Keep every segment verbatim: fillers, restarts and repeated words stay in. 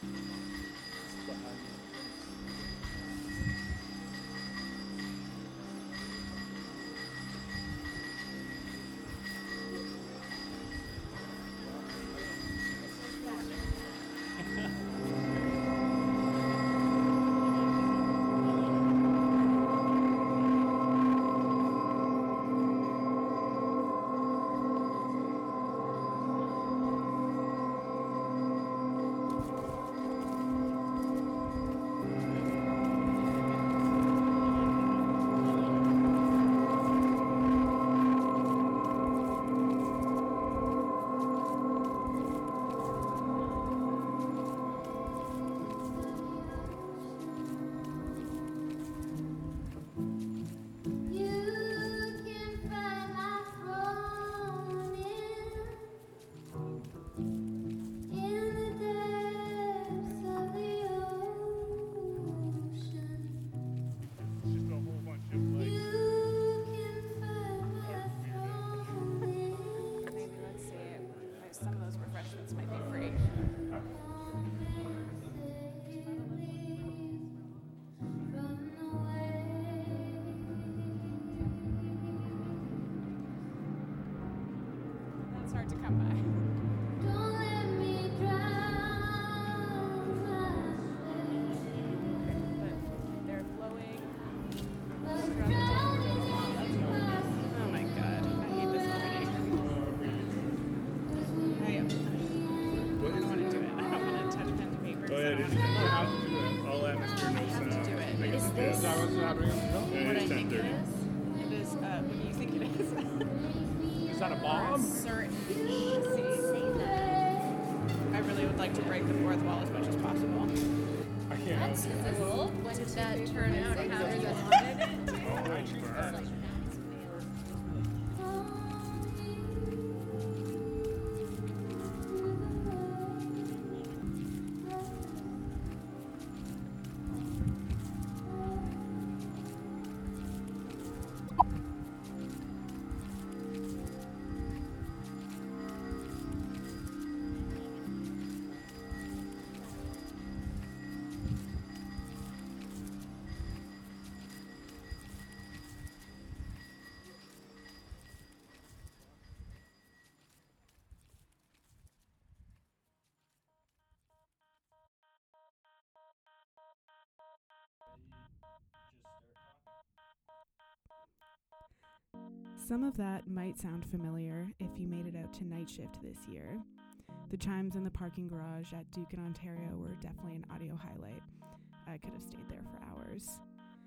Some of that might sound familiar if you made it out to night shift this year. The chimes in the parking garage at Duke in Ontario were definitely an audio highlight. I could have stayed there for hours.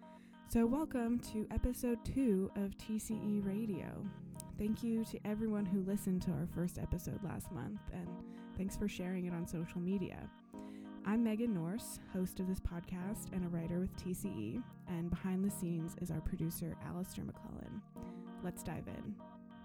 So welcome to episode two of T C E Radio. Thank you to everyone who listened to our first episode last month, and thanks for sharing it on social media. I'm Megan Norse, host of this podcast and a writer with T C E, and behind the scenes is our producer, Alistair McClellan. Let's dive in.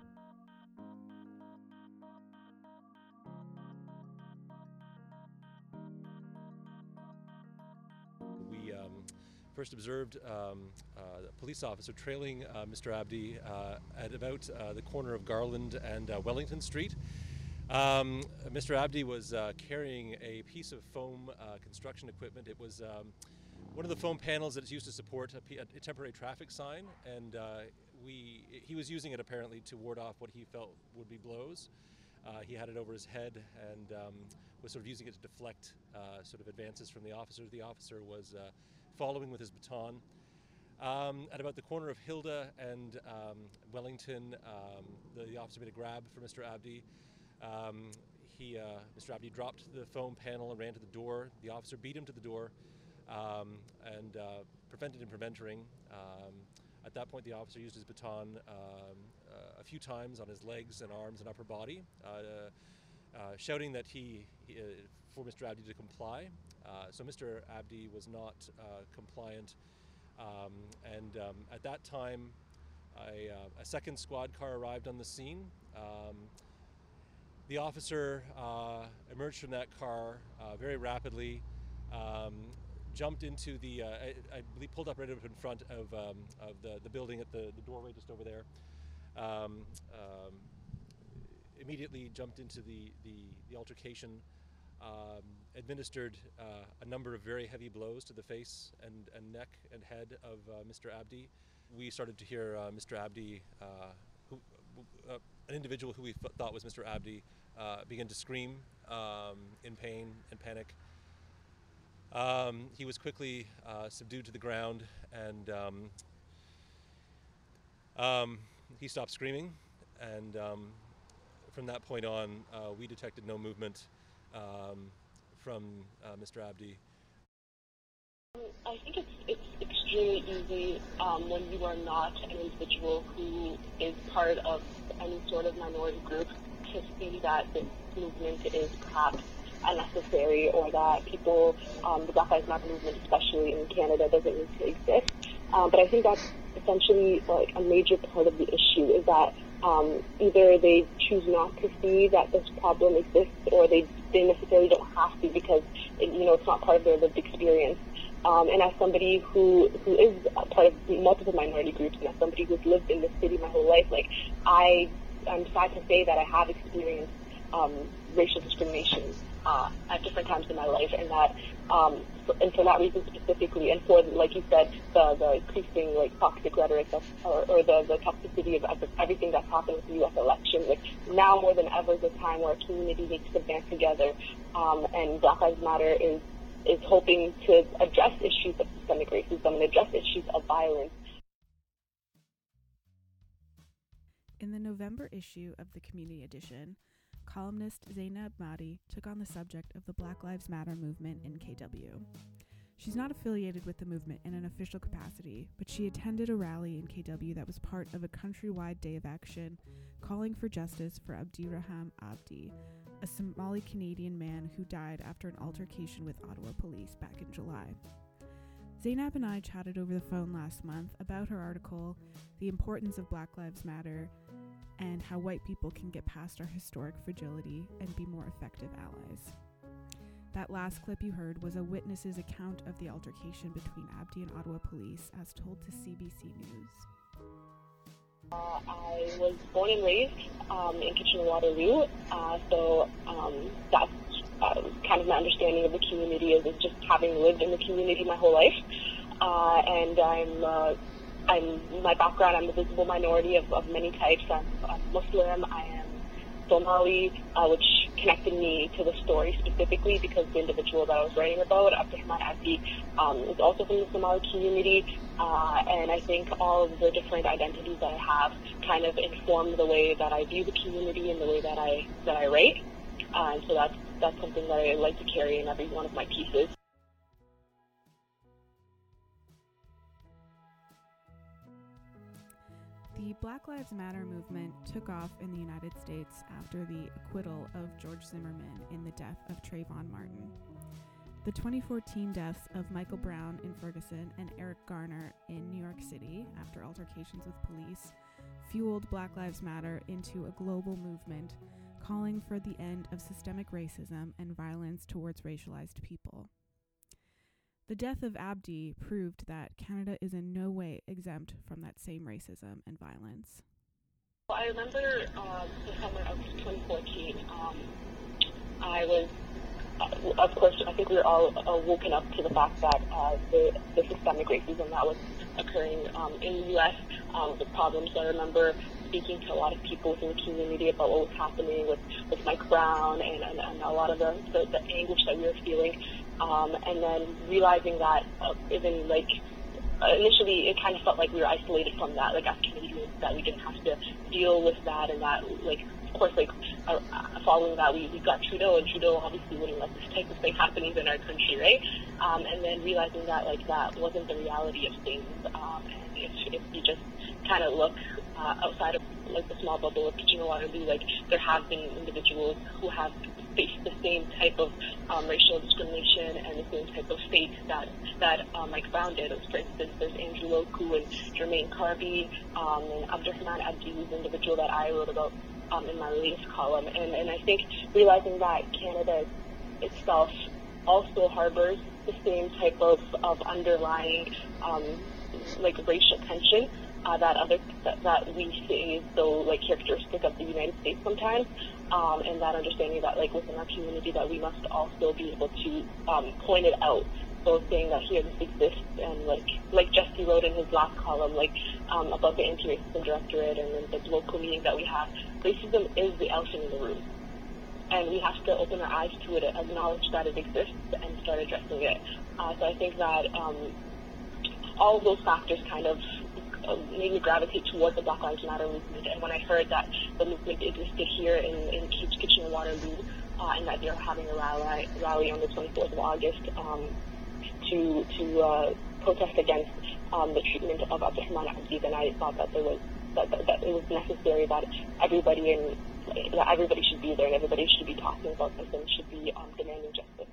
We um, first observed um, uh, a police officer trailing uh, Mister Abdi uh, at about uh, the corner of Garland and uh, Wellington Street. Um, Mister Abdi was uh, carrying a piece of foam uh, construction equipment. It was um, one of the foam panels that is used to support a, a temporary traffic sign, and uh, we he was using it apparently to ward off what he felt would be blows. Uh, he had it over his head and um, was sort of using it to deflect uh, sort of advances from the officer. The officer was uh, following with his baton. Um, at about the corner of Hilda and um, Wellington, um, the, the officer made a grab for Mister Abdi. Um, he, uh, Mister Abdi dropped the foam panel and ran to the door. The officer beat him to the door um, and uh, prevented him from entering. Um, at that point, the officer used his baton um, uh, a few times on his legs and arms and upper body, uh, uh, shouting that he, he uh, for Mister Abdi to comply. Uh, so Mister Abdi was not uh, compliant, um, and um, at that time, a, uh, a second squad car arrived on the scene. Um, The officer uh, emerged from that car uh, very rapidly, um, jumped into the, uh, I, I believe pulled up right up in front of, um, of the, the building at the, the doorway just over there. Um, um, immediately jumped into the, the, the altercation um, administered uh, a number of very heavy blows to the face and, and neck and head of uh, Mister Abdi. We started to hear uh, Mister Abdi, uh, who, uh, an individual who we f- thought was Mister Abdi, uh, begin to scream um, in pain and panic. Um, he was quickly uh, subdued to the ground, and um, um, he stopped screaming, and um, from that point on, uh, we detected no movement um, from uh, Mister Abdi. I think it's it's extremely easy um, when you are not an individual who is part of any sort of minority group to see that this movement is perhaps unnecessary, or that people, um, the Black Lives Matter movement, especially in Canada, doesn't need to exist. Um, but I think that's essentially like a major part of the issue, is that um, either they choose not to see that this problem exists, or they, they necessarily don't have to because it, you know it's not part of their lived experience. Um, and as somebody who who is a part of multiple minority groups, and as somebody who's lived in this city my whole life, like I, I'm sad to say that I have experienced um, racial discrimination uh, at different times in my life, and that um, for, and for that reason specifically, and for, like you said, the the increasing like toxic rhetoric of, or, or the the toxicity of, of everything that's happened with the U S election. Like now more than ever is a time where a community needs to band together, um, and Black Lives Matter is. is hoping to address issues of systemic racism and address issues of violence. In the November issue of the Community Edition, columnist Zainab Mahdi took on the subject of the Black Lives Matter movement in K W. She's not affiliated with the movement in an official capacity, but she attended a rally in K W that was part of a countrywide day of action calling for justice for Abdirahman Abdi, a Somali-Canadian man who died after an altercation with Ottawa police back in July. Zainab and I chatted over the phone last month about her article, The Importance of Black Lives Matter, and how white people can get past our historic fragility and be more effective allies. That last clip you heard was a witness's account of the altercation between Abdi and Ottawa police, as told to C B C News. Uh, I was born and raised um, in Kitchener-Waterloo, uh, so um, that's uh, kind of my understanding of the community is, is just having lived in the community my whole life. Uh, and I'm, uh, I'm my background. I'm a visible minority of, of many types. I'm, I'm Muslim. I am Somali, uh, which connected me to the story specifically because the individual that I was writing about, Abdirahman Abdi, um, is also from the Somali community, uh, and I think all of the different identities that I have kind of inform the way that I view the community and the way that I that I write, uh, and so that's that's something that I like to carry in every one of my pieces. The Black Lives Matter movement took off in the United States after the acquittal of George Zimmerman in the death of Trayvon Martin. The twenty fourteen deaths of Michael Brown in Ferguson and Eric Garner in New York City after altercations with police fueled Black Lives Matter into a global movement calling for the end of systemic racism and violence towards racialized people. The death of Abdi proved that Canada is in no way exempt from that same racism and violence. Well, I remember uh, the summer of twenty fourteen, um, I was, uh, of course, I think we were all uh, woken up to the fact that uh, the, the systemic racism that was occurring um, in the U S, um, the problems. I remember speaking to a lot of people within the community about what was happening with, with Mike Brown and, and, and a lot of the, the, the anguish that we were feeling. Um, and then realizing that uh, even like uh, initially it kind of felt like we were isolated from that, like as Canadians, that we didn't have to deal with that, and that like of course like uh, following that we, we got Trudeau, and Trudeau obviously wouldn't let this type of thing happening in our country, right? Um, and then realizing that like that wasn't the reality of things, um, and if, if you just kind of look uh, outside of like the small bubble of Kitchener-Waterloo, like there have been individuals who have faced the same type of um, racial discrimination and the same type of fate that that um, Mike Brown did. For instance, there's Andrew Loku and Jermaine Carby um, and Abdirahman Abdi, who's the individual that I wrote about um, in my latest column. And, and I think realizing that Canada itself also harbors the same type of, of underlying um, like racial tension uh, that other that, that we see is so like characteristic of the United States sometimes, um, and that understanding that like within our community that we must also be able to um, point it out. So saying that here this exists, and like like Jesse wrote in his last column, like um, about the Anti-Racism Directorate and then the local meetings that we have, racism is the elephant in the room. And we have to open our eyes to it, acknowledge that it exists, and start addressing it. Uh, so I think that um, all of those factors kind of uh, made me gravitate towards the Black Lives Matter movement. And when I heard that the movement existed here in, in Kitchener-Waterloo, uh, and that they were having a rally, rally on the twenty-fourth of August um, to to uh, protest against um, the treatment of Abdurrahman Abdi, then I thought that there was that, that, that it was necessary that everybody in that everybody should be there and everybody should be talking about this and should be um, demanding justice.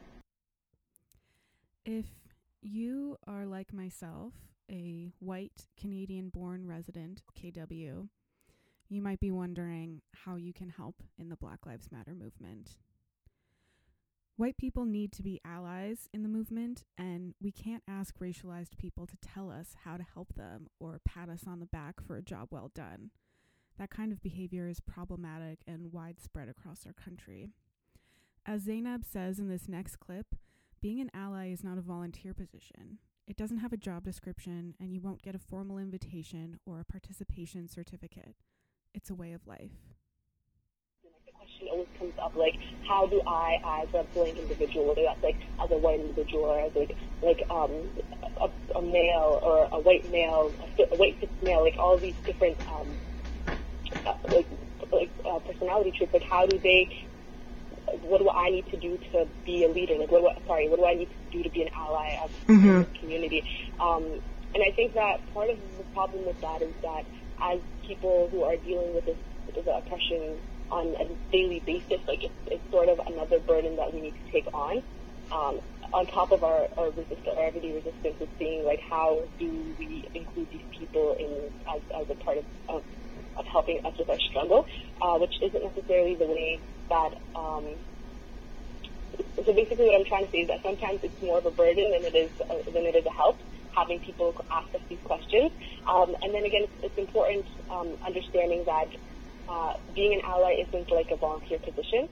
If you are like myself, a white Canadian-born resident of K W, you might be wondering how you can help in the Black Lives Matter movement. White people need to be allies in the movement, and we can't ask racialized people to tell us how to help them or pat us on the back for a job well done. That kind of behavior is problematic and widespread across our country. As Zainab says in this next clip, being an ally is not a volunteer position. It doesn't have a job description, and you won't get a formal invitation or a participation certificate. It's a way of life. The question always comes up, like, how do I, as a blank individual, whether that's like as a white individual or as like like um a, a male or a white male, a, a white cis male, like all these different um uh, like like uh, personality traits, like how do they? What do I need to do to be a leader? Like, what do I, sorry, what do I need to do to be an ally as mm-hmm. in this community? Um, and I think that part of the problem with that is that as people who are dealing with this, with this oppression on a daily basis, like it's, it's sort of another burden that we need to take on. Um, on top of our, our resistance, our everyday resistance, is seeing like how do we include these people in as, as a part of, of of helping us with our struggle, uh, which isn't necessarily the way that, um, so basically what I'm trying to say is that sometimes it's more of a burden than it is uh, than it is a help, having people ask us these questions. Um, and then again, it's, it's important um, understanding that uh, being an ally isn't like a volunteer position.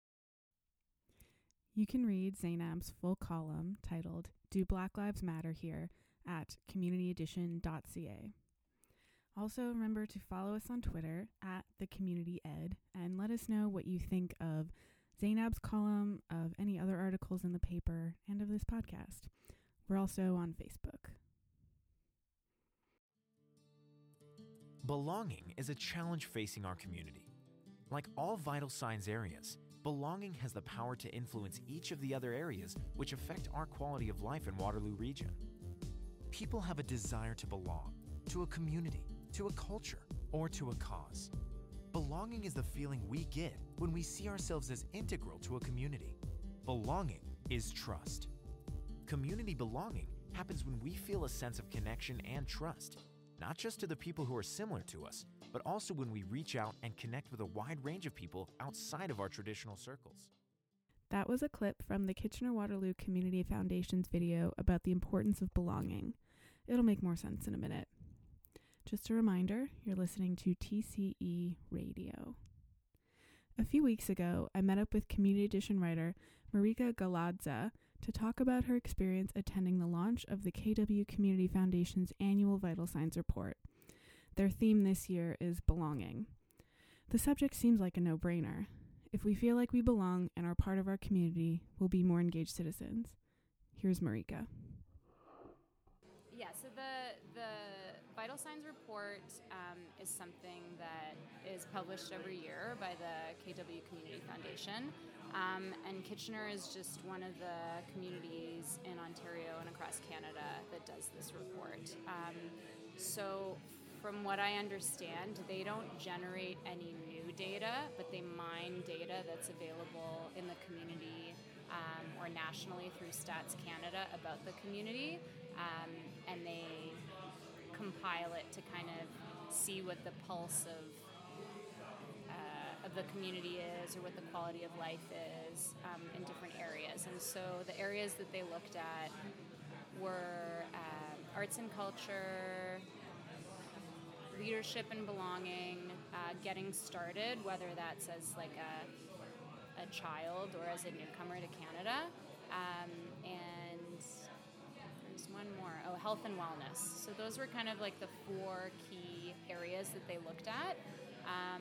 You can read Zainab's full column titled Do Black Lives Matter Here at community edition dot c a. Also, remember to follow us on Twitter at The Community Ed and let us know what you think of Zainab's column, of any other articles in the paper, and of this podcast. We're also on Facebook. Belonging is a challenge facing our community. Like all vital signs areas, belonging has the power to influence each of the other areas which affect our quality of life in Waterloo Region. People have a desire to belong to a community, to a culture, or to a cause. Belonging is the feeling we get when we see ourselves as integral to a community. Belonging is trust. Community belonging happens when we feel a sense of connection and trust, not just to the people who are similar to us, but also when we reach out and connect with a wide range of people outside of our traditional circles. That was a clip from the Kitchener-Waterloo Community Foundation's video about the importance of belonging. It'll make more sense in a minute. Just a reminder, you're listening to T C E Radio. A few weeks ago, I met up with Community Edition writer Marika Galadza to talk about her experience attending the launch of the K W Community Foundation's annual Vital Signs Report. Their theme this year is belonging. The subject seems like a no-brainer. If we feel like we belong and are part of our community, we'll be more engaged citizens. Here's Marika. Yeah, so the the Vital Signs Report um, is something that is published every year by the K W Community Foundation. Um, and Kitchener is just one of the communities in Ontario and across Canada that does this report. Um, so from what I understand, they don't generate any new data, but they mine data that's available in the community um, or nationally through Stats Canada about the community. Um, and they compile it to kind of see what the pulse of uh, of the community is, or what the quality of life is um, in different areas. And so the areas that they looked at were uh, arts and culture, leadership and belonging, uh, getting started, whether that's as like a, a child or as a newcomer to Canada. Um, and there's one more, oh, health and wellness. So those were kind of like the four key areas that they looked at. Um,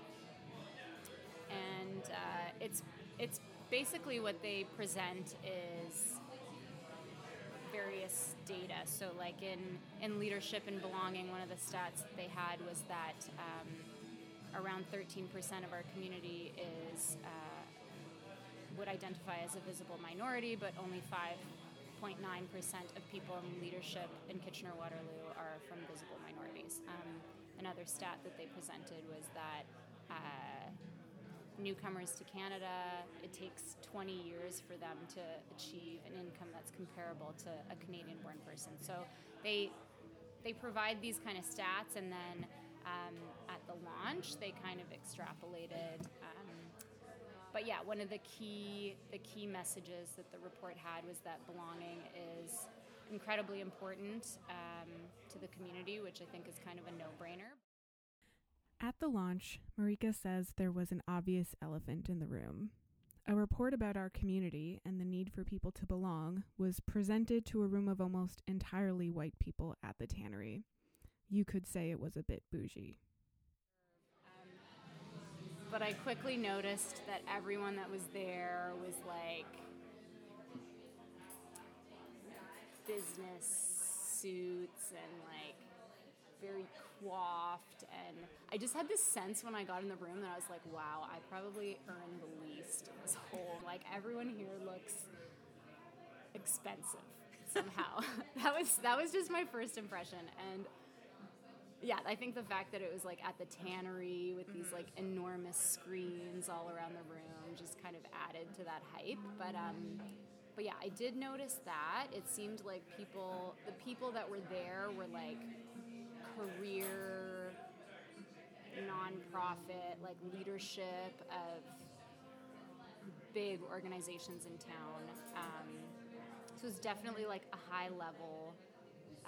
and uh, it's it's basically what they present is various data. So like in, in leadership and belonging, one of the stats that they had was that um, around thirteen percent of our community is uh, would identify as a visible minority, but only five point nine percent of people in leadership in Kitchener-Waterloo are from visible minorities. Um, another stat that they presented was that uh, newcomers to Canada, it takes twenty years for them to achieve an income that's comparable to a Canadian-born person. So they they provide these kind of stats, and then um, at the launch, they kind of extrapolated. Um, but yeah, one of the key the key messages that the report had was that belonging is incredibly important um, to the community, which I think is kind of a no-brainer. At the launch, Marika says there was an obvious elephant in the room. A report about our community and the need for people to belong was presented to a room of almost entirely white people at the tannery. You could say it was a bit bougie. Um, but I quickly noticed that everyone that was there was like business suits and like very coiffed, and I just had this sense when I got in the room that I was like, wow, I probably earned the least in this whole, like everyone here looks expensive somehow. that was that was just my first impression. And yeah, I think the fact that it was like at the tannery with these like enormous screens all around the room just kind of added to that hype. But um but yeah, I did notice that. It seemed like people the people that were there were like career, nonprofit, like leadership of big organizations in town. Um, so it's definitely like a high level, uh,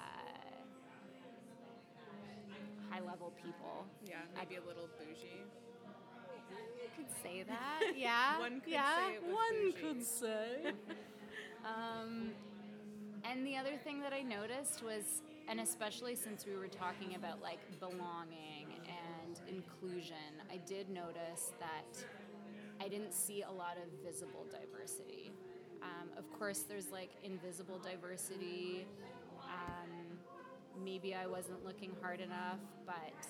high level people. Yeah, maybe a little bougie. You could say that. Yeah. One could yeah, say it was one bougie. could say. um, and the other thing that I noticed was, and especially since we were talking about like belonging and inclusion, I did notice that I didn't see a lot of visible diversity. Um, of course, there's like invisible diversity. Um, maybe I wasn't looking hard enough, but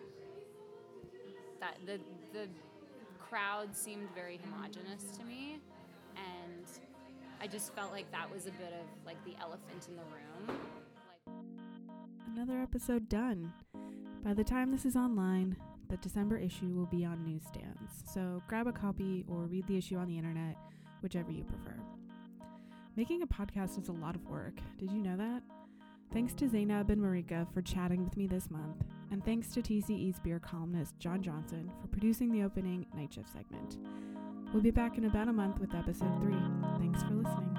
that the the crowd seemed very homogenous to me, and I just felt like that was a bit of like the elephant in the room. Another episode done. By the time this is online, the December issue will be on newsstands, so grab a copy or read the issue on the internet, whichever you prefer. Making a podcast is a lot of work. Did you know that? Thanks to Zainab and Marika for chatting with me this month, and thanks to T C E's beer columnist John Johnson for producing the opening Night Shift segment. We'll be back in about a month with episode three. Thanks for listening.